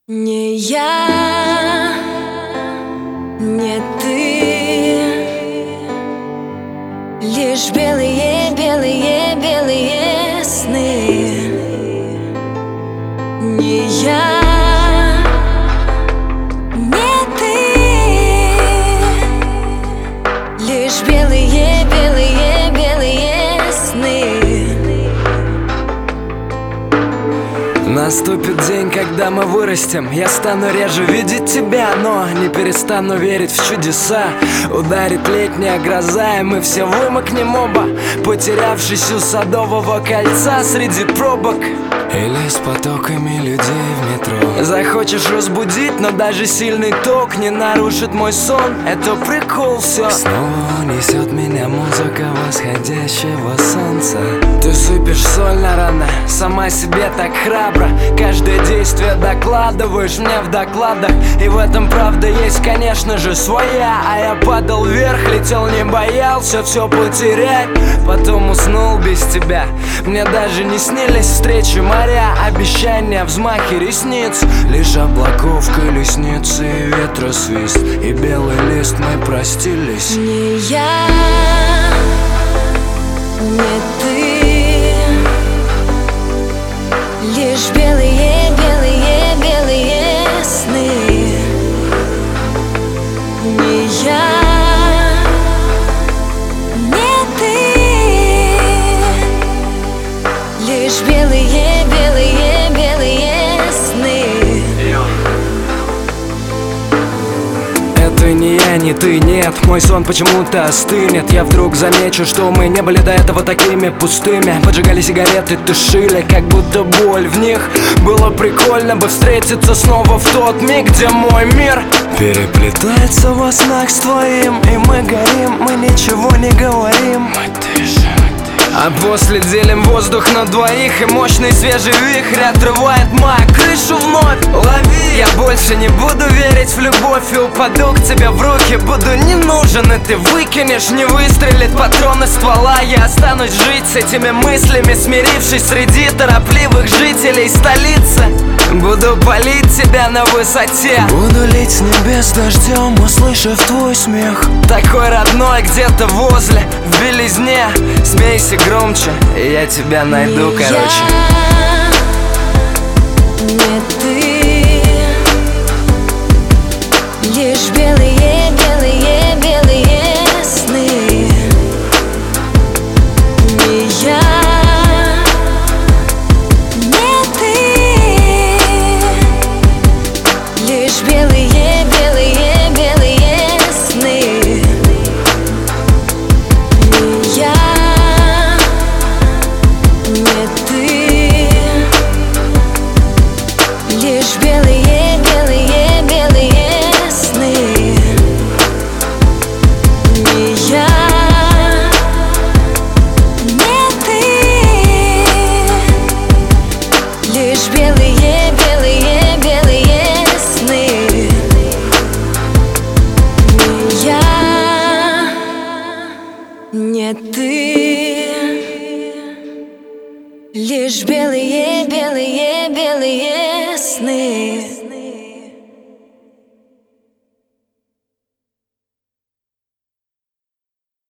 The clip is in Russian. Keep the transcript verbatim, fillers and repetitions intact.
Не я, не ты, лишь белые, белые, белые сны. Не я, не ты, лишь белые, белые, белые сны. Наступит день, когда мы вырастем. Я стану реже видеть тебя, но не перестану верить в чудеса. Ударит летняя гроза, и мы все вымокнем оба, потерявшись у Садового кольца среди пробок или с потоками людей в метро. Захочешь разбудить, но даже сильный ток не нарушит мой сон. Это прикол, все. Снова унесет меня музыка восходящего солнца. Ты сыпешь соль на раны, сама себе так храбро. Каждое действие докладываешь мне в докладах. И в этом правда есть, конечно же, своя. А я падал вверх, летел, не боялся все потерять. Потом уснул без тебя. Мне даже не снились встречи моря, обещания, взмахи ресниц. Лишь облаков колесницы и ветра свист, и белый лист, мы простились. Не я, не ты, лишь белые, белые, белые сны. Не я, не ты, лишь белые, белые, белые сны. Это не я, не ты, нет, мой сон почему-то остынет. Я вдруг замечу, что мы не были до этого такими пустыми. Поджигали сигареты, тушили, как будто боль в них. Было прикольно бы встретиться снова в тот миг, где мой мир переплетается во снах с твоим. И мы горим, мы ничего не говорим. Мы дышим. А после делим воздух на двоих, и мощный свежий вихрь отрывает мою крышу вновь. Лови! Я больше не буду верить в любовь и упаду к тебе в руки. Буду не нужен, и ты выкинешь, не выстрелит патрон из ствола. Я останусь жить с этими мыслями, смирившись среди торопливых жителей столицы. Буду палить тебя на высоте, буду лить с небес дождем, услышав твой смех. Такой родной где-то возле, в белизне. Смейся громче, и я тебя найду, Не короче. Я, не ты, лишь белые, белые, белые сны. Не я, не ты, лишь белые, белые, белые сны. Не я, не ты, лишь белые, белые, белые сны. Не я, не ты, лишь белые, белые, белые сны. Не я, не ты, лишь белые, белые, белые сны.